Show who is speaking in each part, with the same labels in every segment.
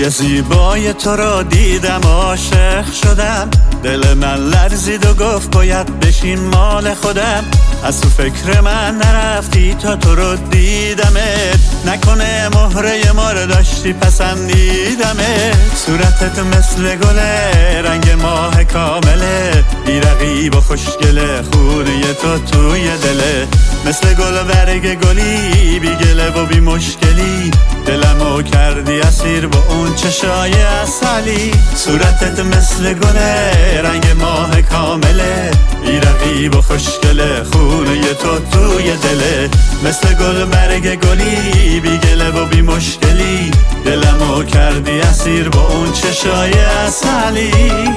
Speaker 1: روی زیبای تو را دیدم عاشق شدم، دل من لرزید و گفت باید بشین مال خودم. از تو فکر من نرفتی تا تو رو دیدمت، نکنه مهره ما رو داشتی پسندیدمت. صورتت مثل گله، رنگ ماه کامله، بی رقیب و خوشگله، خونه تو توی دله. مثل گل برگ گلی، بی گله و بی مشکلی، دلمو کردی اسیر با اون چشای عسلی. صورتت مثل گله، رنگ ماه کامله، بی رقیب و خوشگله، خونه تو توی دله. مثل گل برگ گلی، بی گله و بی مشکلی، دلمو کردی اسیر با اون چشای عسلی.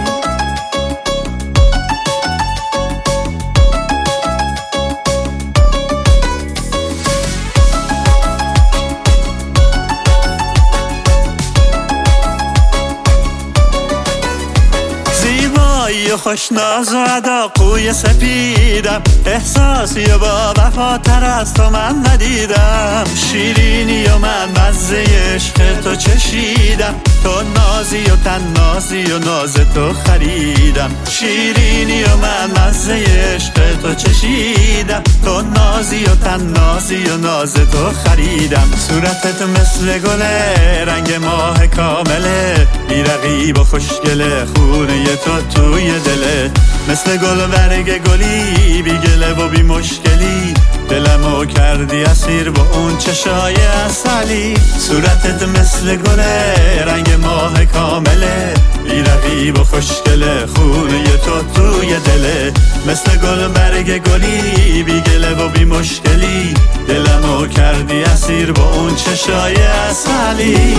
Speaker 1: و خوشناز و ادا قوی سپیدم، احساسی و با وفاتر از تو من ندیدم. شیرینی و من مزه عشق تو چشیدم، تو نازی و تنازی و ناز تو خریدم. شیرینی و من مزه عشق تو چشیدم، تو نازی و تنازی و ناز تو خریدم. صورتت مثل گله، رنگ ماه کامله، بی رقیب و خوشگله، خونه تو توی دله. مثل گل برگ گلی، بی گله و بی مشکلی، دلمو کردی اسیر با اون چشای عسلی. صورتت مثل گله، رنگ ماه کامله، بی رقیب و خوشگله، خونه تو توی دله. مثل گل برگ گلی، بی گله و بی مشکلی، دلمو کردی اسیر با اون چشای عسلی.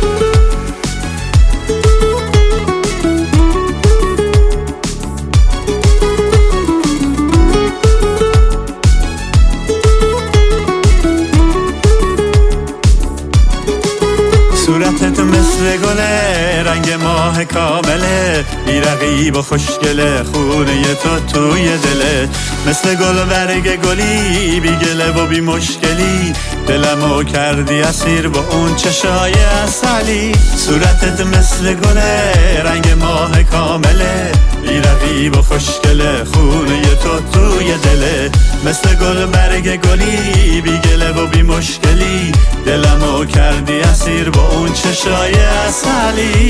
Speaker 1: صورتت مثل گله، رنگ ماه کامله، بی رقیب و خوشگله، خونه تو توی دله. مثل گل برگ گلی، بی گله و بی مشکلی، دلمو کردی اسیر با اون چشای عسلی. صورتت مثل گله، رنگ ماه کامله، بی رقیب و خوشگله، خونه تو توی دله. مثل گل برگ گلی، بی گله و بی مشکلی، دلمو کردی اسیر با اون چشای عسلی.